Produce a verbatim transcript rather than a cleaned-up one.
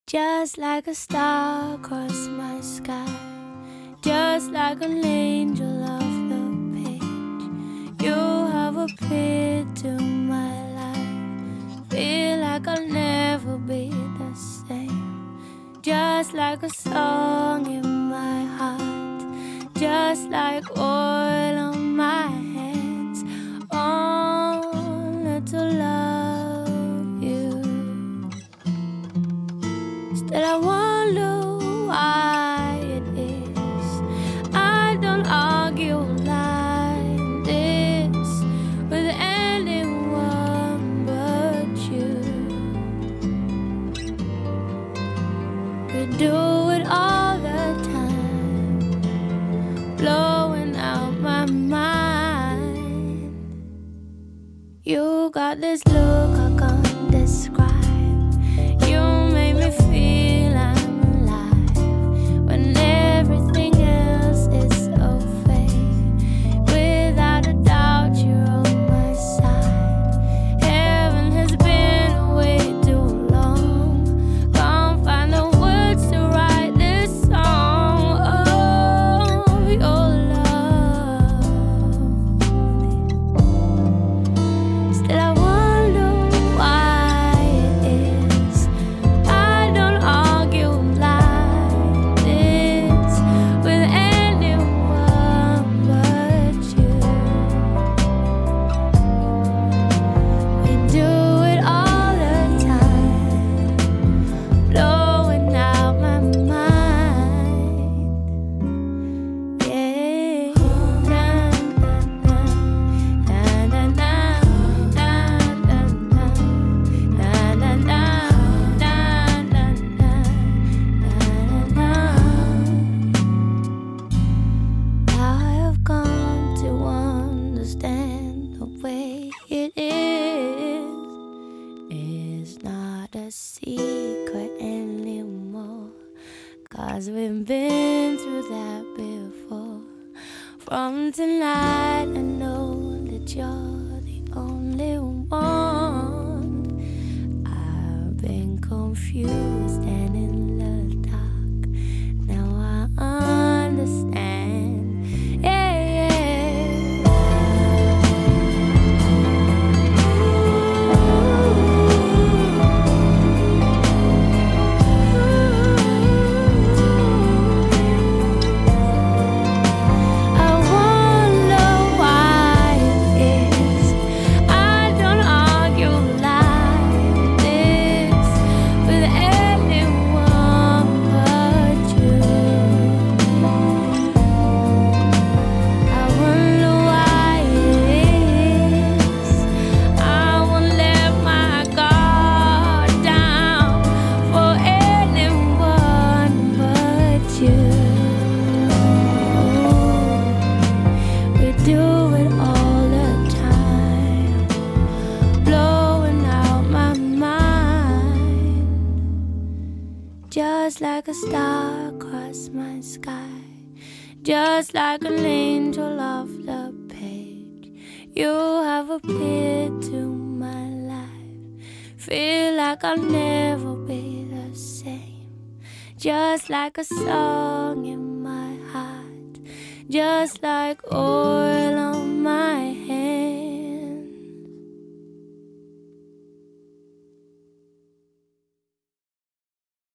Just like a star across my sky, just like an angel off the page, you have appeared to my life. Feel like I'll never be the same. Just like a song in my heart, just like oil on my hands, only to love you. Still I wonder why it is I don't argue like this with anyone but you. We do it all the time, blowing out my mind. You got this look I can't describe. You make me feel I'm alive when everything else is so fake. Without a doubt, you're on my side. Heaven has been away too long. Can't find the words to write this song of your love. Still I wonder why it is I don't argue like this with anyone but you. We do it all the time, blowing out my mind. Yeah. Na, na, na, na, na, na, na, na, na, na, na, na, na. Now I have come to understand the way it is. It's not a secret anymore, 'cause we've been through that before. From tonight I know that you're the only one. I've been confused and in the dark. Now I understand. Yeah, yeah. I wonder why it is I don't argue like this with anyone but you. I wonder why it is I won't let my guard down for anyone but you. We do it all the time, blowing out my mind. Just like a star across my sky, just like an angel off the page, you have appeared to my life. Feel like I'll never be the same. Just like a song in my heart, just like oil on my